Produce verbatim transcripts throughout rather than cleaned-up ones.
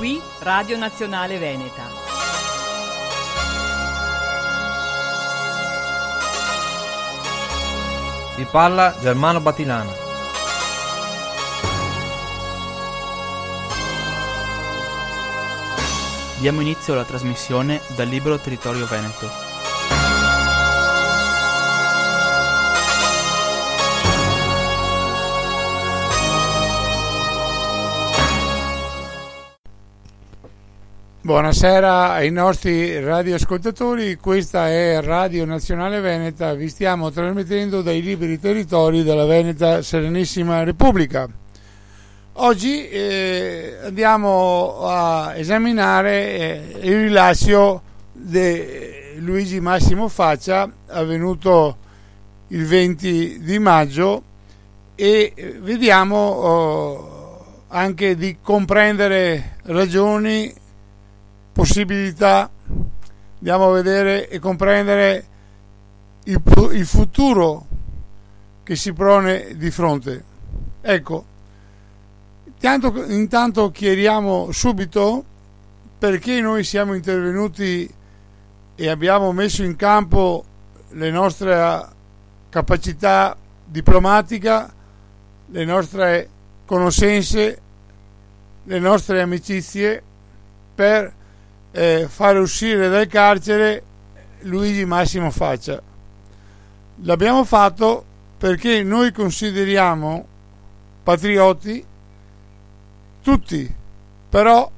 Qui Radio Nazionale Veneta. Vi parla Germano Batilana. Diamo inizio alla trasmissione dal libro Territorio Veneto. Buonasera ai nostri radioascoltatori, questa è Radio Nazionale Veneta, vi stiamo trasmettendo dai liberi territori della Veneta Serenissima Repubblica. Oggi eh, andiamo a esaminare eh, il rilascio di Luigi Massimo Faccia, avvenuto il venti di maggio, e vediamo oh, anche di comprendere ragioni, possibilità, andiamo a vedere e comprendere il, il futuro che si pone di fronte. Ecco, intanto, intanto chiariamo subito perché noi siamo intervenuti e abbiamo messo in campo le nostre capacità diplomatiche, le nostre conoscenze, le nostre amicizie per Eh, fare uscire dal carcere Luigi Massimo Faccia. L'abbiamo fatto perché noi consideriamo patrioti tutti, però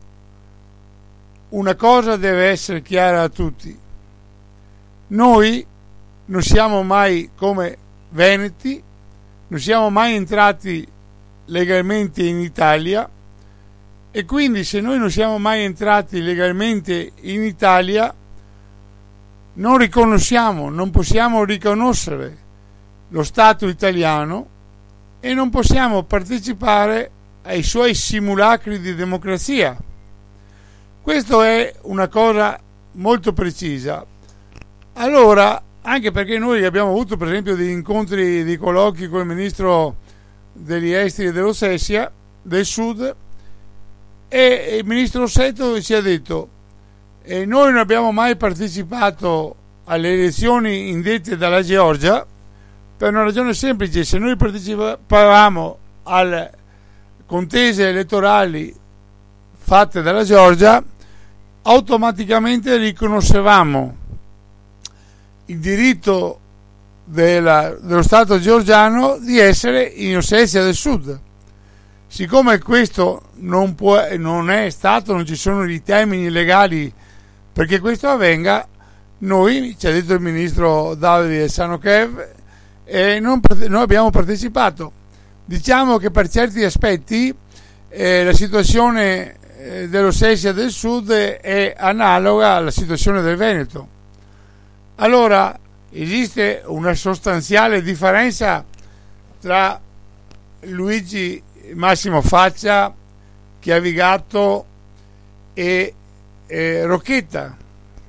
una cosa deve essere chiara a tutti: noi non siamo mai come veneti, non siamo mai entrati legalmente in Italia, e quindi se noi non siamo mai entrati legalmente in Italia non riconosciamo, non possiamo riconoscere lo Stato italiano e non possiamo partecipare ai suoi simulacri di democrazia. Questo è una cosa molto precisa. Allora, anche perché noi abbiamo avuto per esempio degli incontri, di colloqui con il ministro degli esteri dell'Ossetia del Sud, e il ministro Seto ci ha detto: e noi non abbiamo mai partecipato alle elezioni indette dalla Georgia per una ragione semplice: se noi partecipavamo alle contese elettorali fatte dalla Georgia, automaticamente riconoscevamo il diritto della, dello Stato georgiano di essere in Ossetia del Sud. Siccome questo non può, non è stato, non ci sono i termini legali perché questo avvenga, noi, ci ha detto il ministro Davide Sanochev, e non, non abbiamo partecipato. Diciamo che per certi aspetti eh, la situazione eh, dell'Ossetia del Sud è analoga alla situazione del Veneto. Allora esiste una sostanziale differenza tra Luigi Massimo Faccia, Chiavigato e, e Rocchetta.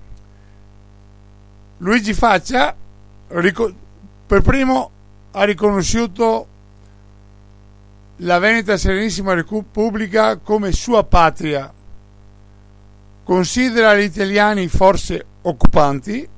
Luigi Faccia per primo ha riconosciuto la Veneta Serenissima Repubblica come sua patria, considera gli italiani forze occupanti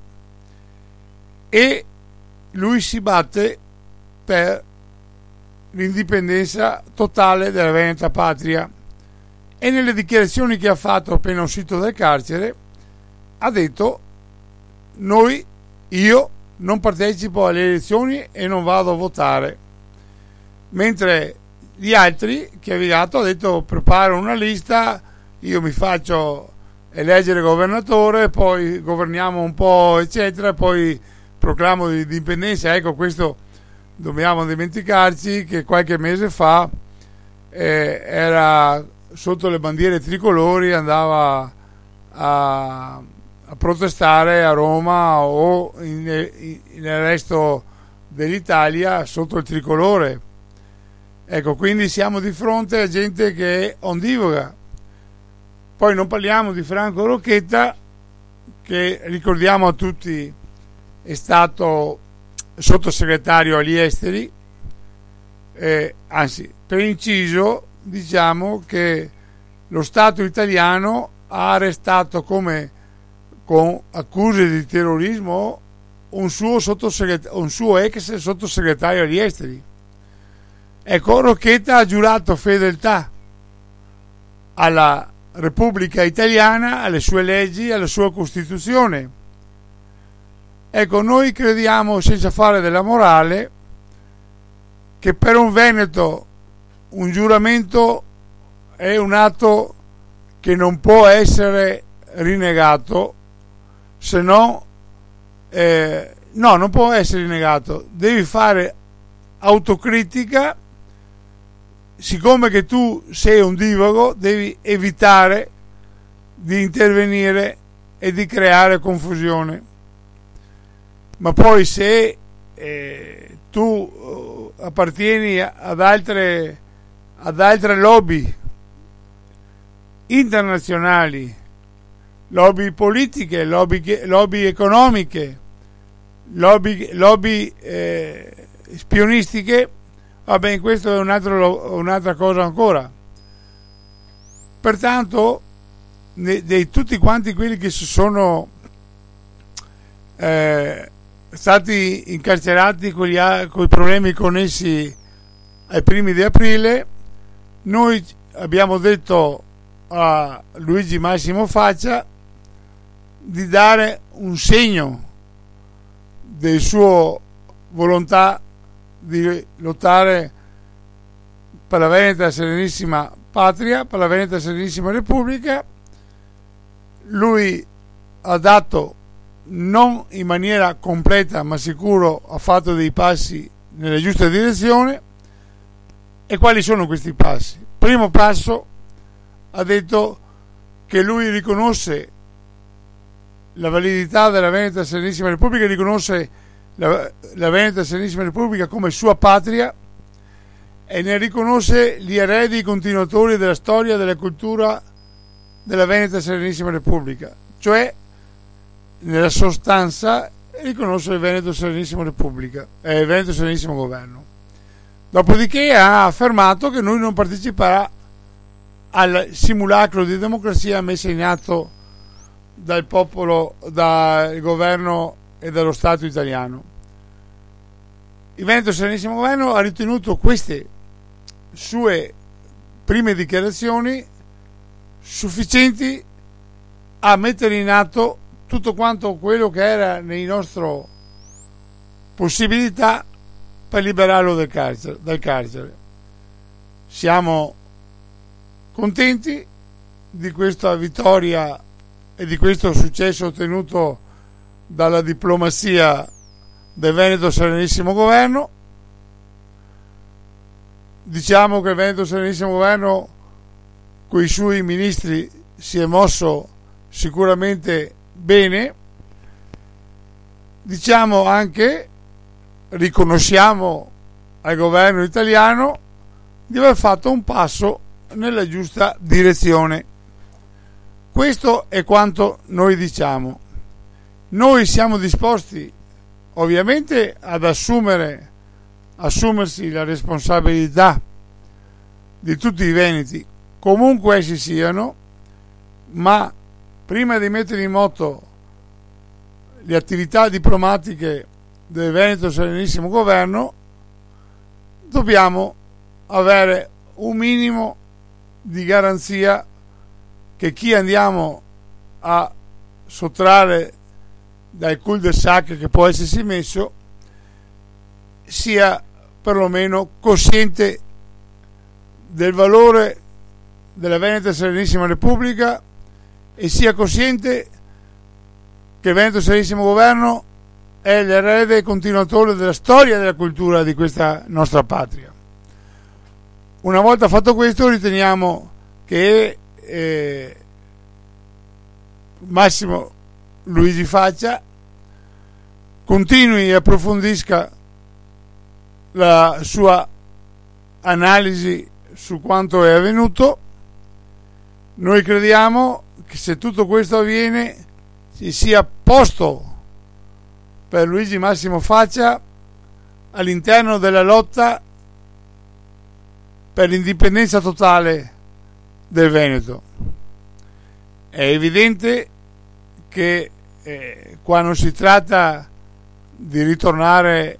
e lui si batte per l'indipendenza totale della Veneta Patria, e nelle dichiarazioni che ha fatto appena uscito dal carcere ha detto: noi, io non partecipo alle elezioni e non vado a votare, mentre gli altri, che ha avviato, ha detto: preparo una lista, io mi faccio eleggere governatore, poi governiamo un po' eccetera, poi proclamo l'indipendenza. Ecco, questo dobbiamo dimenticarci che qualche mese fa eh, era sotto le bandiere tricolori, andava a, a protestare a Roma o in, in, nel resto dell'Italia sotto il tricolore. Ecco, quindi siamo di fronte a gente che è ondivoga. Poi non parliamo di Franco Rocchetta, che ricordiamo a tutti è stato sottosegretario agli esteri, eh, anzi per inciso diciamo che lo Stato italiano ha arrestato come con accuse di terrorismo un suo, un suo ex sottosegretario agli esteri. Ecco, Rocchetta ha giurato fedeltà alla Repubblica Italiana, alle sue leggi, alla sua Costituzione. Ecco, noi crediamo, senza fare della morale, che per un veneto un giuramento è un atto che non può essere rinnegato, se no eh, no, non può essere rinnegato, devi fare autocritica. Siccome che tu sei un divago, devi evitare di intervenire e di creare confusione. Ma poi se eh, tu uh, appartieni ad altre ad altre lobby internazionali, lobby politiche, lobby, lobby economiche, lobby, lobby eh, spionistiche, va bene, questo è un altro, un'altra cosa ancora. Pertanto, di tutti quanti quelli che si sono eh, stati incarcerati con, gli, con i problemi connessi ai primi di aprile, noi abbiamo detto a Luigi Massimo Faccia di dare un segno del suo volontà di lottare per la Veneta Serenissima Patria, per la Veneta Serenissima Repubblica. Lui ha dato, non in maniera completa ma sicuro, ha fatto dei passi nella giusta direzione. E quali sono questi passi? Primo passo, ha detto che lui riconosce la validità della Veneta Serenissima Repubblica, riconosce la, la Veneta Serenissima Repubblica come sua patria e ne riconosce gli eredi continuatori della storia e della cultura della Veneta Serenissima Repubblica, cioè nella sostanza riconosce il Veneto Serenissima Repubblica e eh, il Veneto Serenissimo Governo. Dopodiché ha affermato che lui non parteciperà al simulacro di democrazia messo in atto dal popolo, dal governo e dallo Stato italiano. Il Veneto Serenissimo Governo ha ritenuto queste sue prime dichiarazioni sufficienti a mettere in atto tutto quanto quello che era nelle nostre possibilità per liberarlo dal carcere, dal carcere. Siamo contenti di questa vittoria e di questo successo ottenuto dalla diplomazia del Veneto Serenissimo Governo. Diciamo che il Veneto Serenissimo Governo con i suoi ministri si è mosso sicuramente bene. Diciamo anche, riconosciamo al governo italiano di aver fatto un passo nella giusta direzione. Questo è quanto noi diciamo. Noi siamo disposti ovviamente ad assumere assumersi la responsabilità di tutti i veneti, comunque essi siano, ma prima di mettere in moto le attività diplomatiche del Veneto Serenissimo Governo dobbiamo avere un minimo di garanzia che chi andiamo a sottrarre dal cul-de-sac che può essersi messo sia perlomeno cosciente del valore della Veneta Serenissima Repubblica e sia cosciente che il Veneto Serenissimo Governo è l'erede e continuatore della storia e della cultura di questa nostra patria. Una volta fatto questo, riteniamo che eh, Massimo Luigi Faccia continui e approfondisca la sua analisi su quanto è avvenuto. Noi crediamo che se tutto questo avviene ci sia posto per Luigi Massimo Faccia all'interno della lotta per l'indipendenza totale del Veneto. È evidente che eh, qua non si tratta di ritornare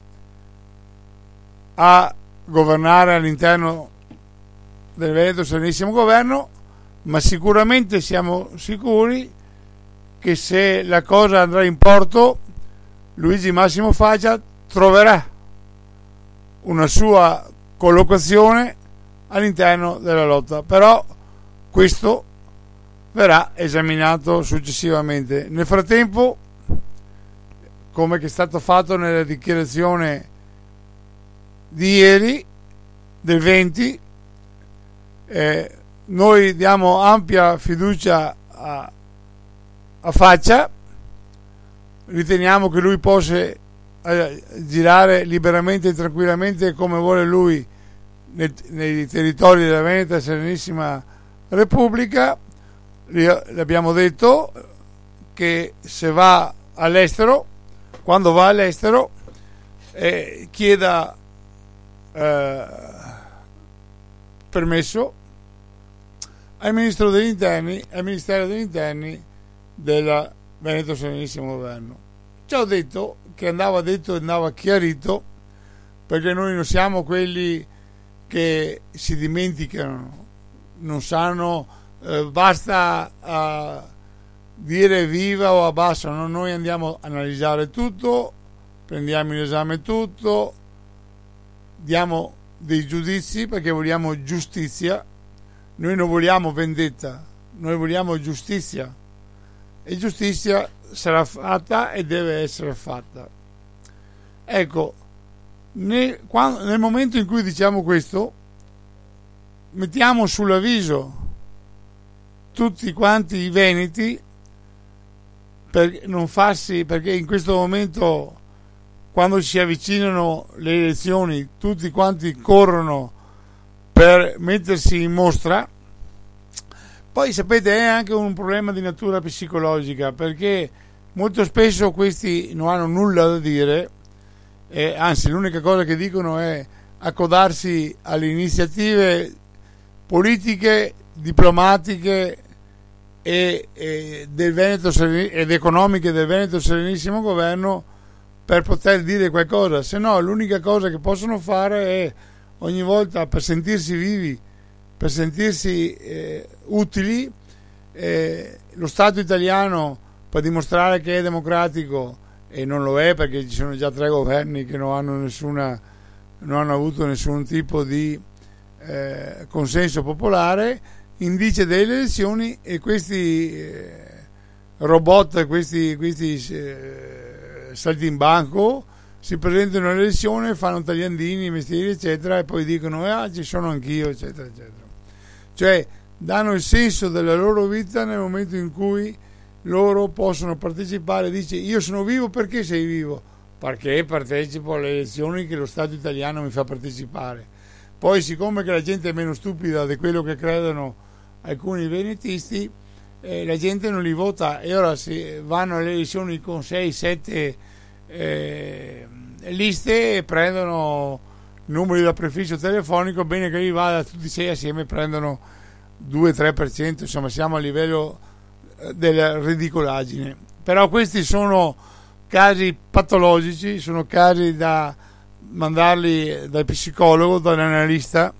a governare all'interno del Veneto Serenissimo Governo, ma sicuramente siamo sicuri che se la cosa andrà in porto, Luigi Massimo Faccia troverà una sua collocazione all'interno della lotta, però questo verrà esaminato successivamente. Nel frattempo, come che è stato fatto nella dichiarazione di ieri del venti, eh, noi diamo ampia fiducia a, a Faccia, riteniamo che lui possa eh, girare liberamente e tranquillamente come vuole lui nei, nei territori della Veneta Serenissima Repubblica. L'abbiamo detto che se va all'estero, quando va all'estero, eh, chieda eh, permesso al Ministro degli Interni, al Ministero degli Interni della Veneto Serenissimo Governo. Ci ho detto che andava detto e andava chiarito, perché noi non siamo quelli che si dimenticano, non sanno, eh, basta uh, dire viva o abbassa, no? Noi andiamo a analizzare tutto, prendiamo in esame tutto, diamo dei giudizi perché vogliamo giustizia. Noi non vogliamo vendetta, noi vogliamo giustizia, e giustizia sarà fatta e deve essere fatta. Ecco, nel, quando, nel momento in cui diciamo questo, mettiamo sull'avviso tutti quanti i veneti per non farsi, perché in questo momento, quando si avvicinano le elezioni, tutti quanti corrono per mettersi in mostra. Poi sapete, è anche un problema di natura psicologica, perché molto spesso questi non hanno nulla da dire, eh, anzi l'unica cosa che dicono è accodarsi alle iniziative politiche, diplomatiche e, e del Veneto ed economiche del Veneto Serenissimo Governo per poter dire qualcosa. Se no, l'unica cosa che possono fare è ogni volta, per sentirsi vivi, per sentirsi eh, utili, eh, lo Stato italiano, per dimostrare che è democratico, e non lo è perché ci sono già tre governi che non hanno nessuna, non hanno avuto nessun tipo di eh, consenso popolare, indice delle elezioni, e questi eh, robot, questi, questi eh, saltimbanco si presentano alle elezioni, fanno tagliandini, mestieri eccetera, e poi dicono ah ci sono anch'io eccetera eccetera, cioè danno il senso della loro vita nel momento in cui loro possono partecipare. Dice io sono vivo, perché sei vivo? Perché partecipo alle elezioni che lo Stato italiano mi fa partecipare. Poi, siccome che la gente è meno stupida di quello che credono alcuni venetisti, eh, la gente non li vota, e ora si vanno alle elezioni con sei sette Eh, liste e prendono numeri da prefisso telefonico, bene che li vada tutti e sei assieme, prendono due tre per cento, insomma siamo a livello della ridicolaggine. Però questi sono casi patologici, sono casi da mandarli dal psicologo, dall'analista,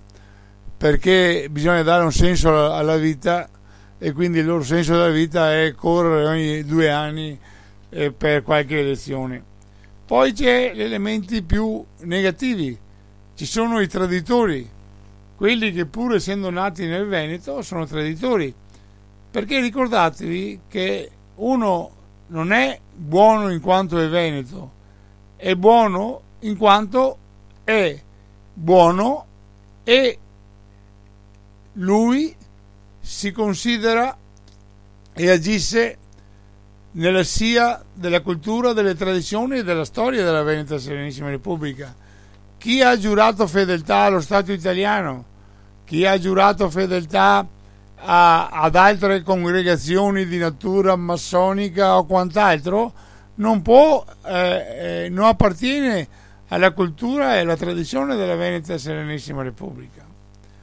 perché bisogna dare un senso alla vita, e quindi il loro senso della vita è correre ogni due anni eh, per qualche elezione. Poi c'è gli elementi più negativi, ci sono i traditori, quelli che pur essendo nati nel Veneto sono traditori, perché ricordatevi che uno non è buono in quanto è veneto, è buono in quanto è buono e lui si considera e agisce nella scia della cultura, delle tradizioni e della storia della Veneta Serenissima Repubblica. Chi ha giurato fedeltà allo Stato italiano, chi ha giurato fedeltà a, ad altre congregazioni di natura massonica o quant'altro, non può, eh, eh, non appartiene alla cultura e alla tradizione della Veneta Serenissima Repubblica.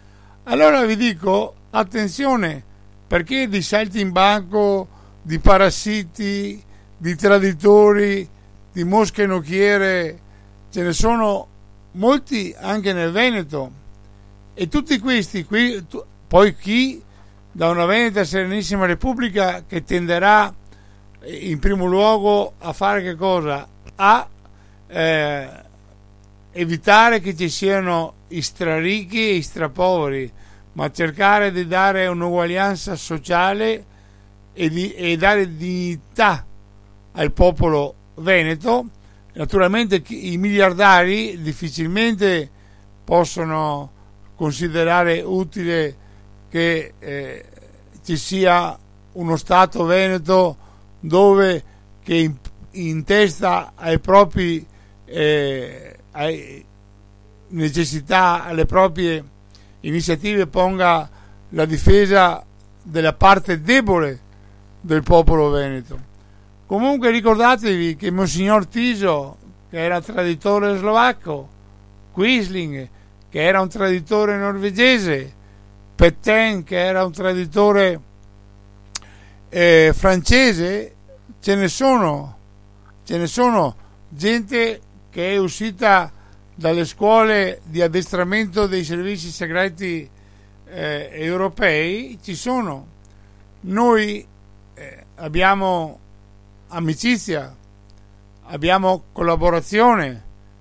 Allora vi dico, attenzione, perché di saltimbanco, di parassiti, di traditori, di mosche nocchiere ce ne sono molti anche nel Veneto, e tutti questi qui, tu, poi chi da una Veneta Serenissima Repubblica che tenderà in primo luogo a fare che cosa? A eh, evitare che ci siano i straricchi e i strapoveri, ma cercare di dare un'uguaglianza sociale e, di, e dare dignità al popolo veneto. Naturalmente i miliardari difficilmente possono considerare utile che eh, ci sia uno Stato veneto dove che in, in testa ai propri eh, ai necessità, alle proprie iniziative ponga la difesa della parte debole del popolo veneto. Comunque ricordatevi che Monsignor Tiso, che era traditore slovacco, Quisling, che era un traditore norvegese, Petain, che era un traditore eh, francese, ce ne sono, ce ne sono gente che è uscita dalle scuole di addestramento dei servizi segreti eh, europei, ci sono. Noi eh, abbiamo amicizia, abbiamo collaborazione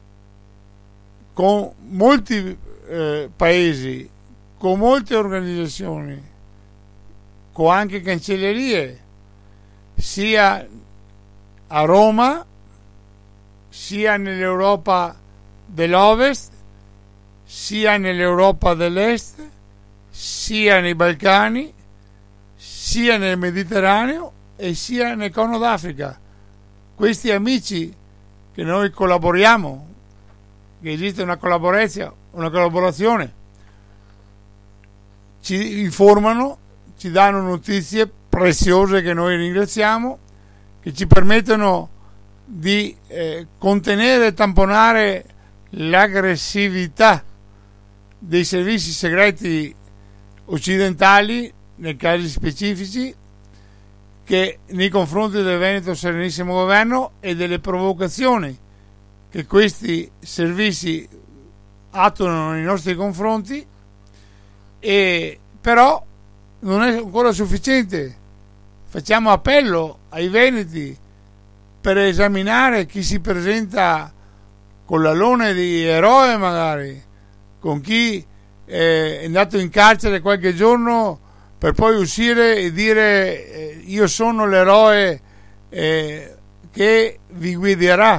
con molti eh, paesi, con molte organizzazioni, con anche cancellerie, sia a Roma, sia nell'Europa dell'Ovest, sia nell'Europa dell'Est, sia nei Balcani, sia nel Mediterraneo e sia nel Corno d'Africa. Questi amici che noi collaboriamo, che esiste una collaborazione, una collaborazione, ci informano, ci danno notizie preziose che noi ringraziamo, che ci permettono di eh, contenere e tamponare l'aggressività dei servizi segreti occidentali, nei casi specifici, che nei confronti del Veneto Serenissimo Governo e delle provocazioni che questi servizi attuano nei nostri confronti. E però non è ancora sufficiente. Facciamo appello ai veneti per esaminare chi si presenta con l'alone di eroe, magari con chi è andato in carcere qualche giorno per poi uscire e dire eh, io sono l'eroe eh, che vi guiderà.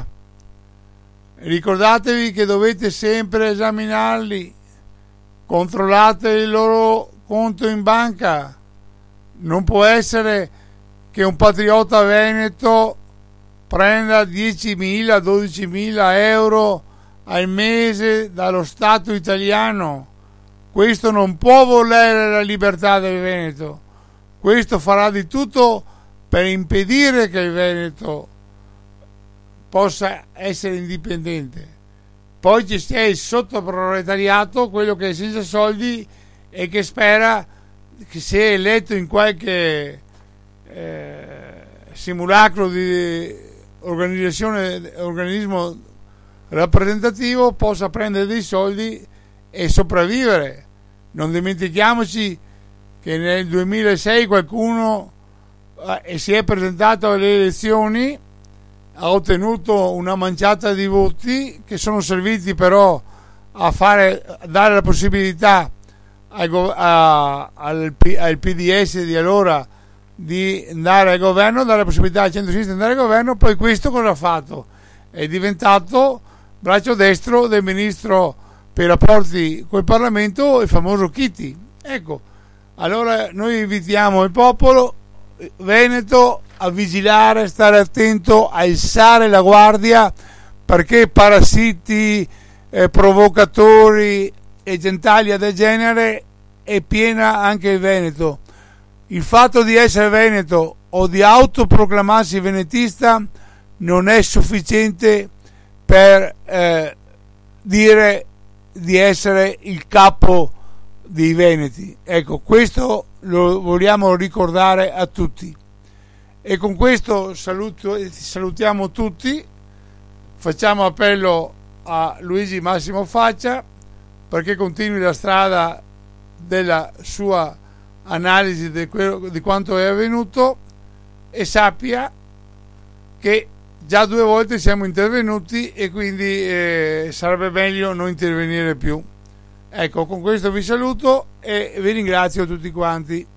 Ricordatevi che dovete sempre esaminarli, controllate il loro conto in banca. Non può essere che un patriota veneto prenda diecimila, dodicimila euro al mese dallo Stato italiano. Questo non può volere la libertà del Veneto. Questo farà di tutto per impedire che il Veneto possa essere indipendente. Poi ci sia il sottoproletariato, quello che è senza soldi e che spera che, se eletto in qualche eh, simulacro di organizzazione, organismo rappresentativo, possa prendere dei soldi e sopravvivere. Non dimentichiamoci che nel duemilasei qualcuno eh, si è presentato alle elezioni, ha ottenuto una manciata di voti che sono serviti però a fare, a dare la possibilità al, a, al, al P D S di allora di andare al governo, dare la possibilità al centro-sinistra di andare al governo. Poi questo cosa ha fatto? È diventato braccio destro del ministro per i rapporti col Parlamento, il famoso Chiti. Ecco, allora noi invitiamo il popolo veneto a vigilare, a stare attento, a alzare la guardia, perché parassiti, eh, provocatori e gentaglia del genere è piena anche il Veneto. Il fatto di essere veneto o di autoproclamarsi venetista non è sufficiente per eh, dire di essere il capo dei veneti. Ecco, questo lo vogliamo ricordare a tutti. E con questo saluto, salutiamo tutti, facciamo appello a Luigi Massimo Faccia perché continui la strada della sua analisi di, quello, di quanto è avvenuto, e sappia che già due volte siamo intervenuti e quindi eh, sarebbe meglio non intervenire più. Ecco, con questo vi saluto e vi ringrazio tutti quanti.